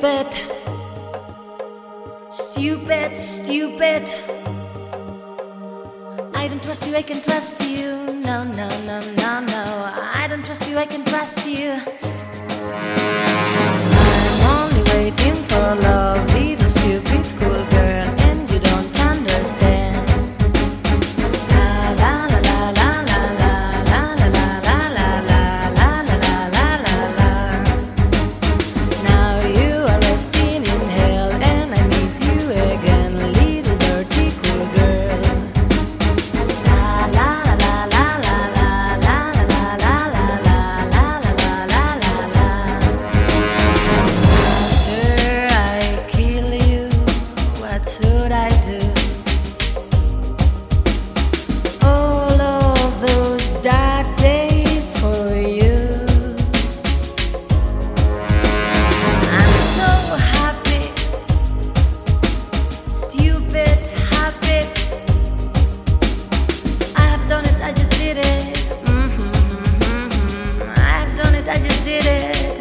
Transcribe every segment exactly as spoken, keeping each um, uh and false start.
stupid, stupid, stupid. I don't trust you, I can trust you. No, no, no, no, no. I don't trust you, I can trust you. I'm only waiting for love, little stupid cool girl, and you don't understand. Should I do all of those dark days for you? I'm so happy, stupid happy. I have done it, I just did it. Mm-hmm, mm-hmm. I have done it, I just did it.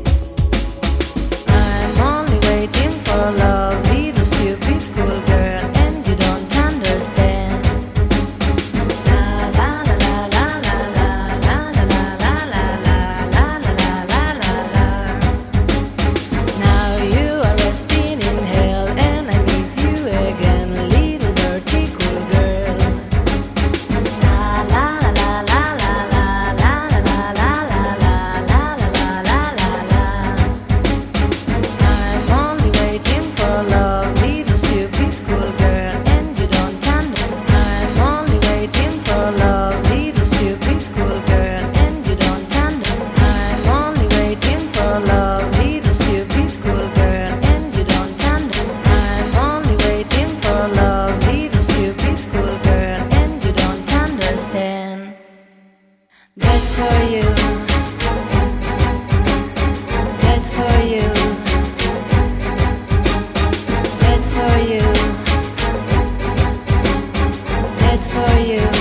I'm only waiting for love, little stupid cool girl, and you don't understand. La la la la la la la la la la la la la la la la la. Now you are resting in hell, and I miss you again, little dirty cool girl. La la la la la la la la la la la la la la la la la. I'm only waiting for love, little stupid cool girl, and you don't understand. I'm only waiting for love, little stupid cool girl, and you don't understand. I'm only waiting for love, little stupid cool girl, and you don't understand. I'm only waiting for love, little stupid cool girl, and you don't understand. That for you, that for you, that for you, that for you.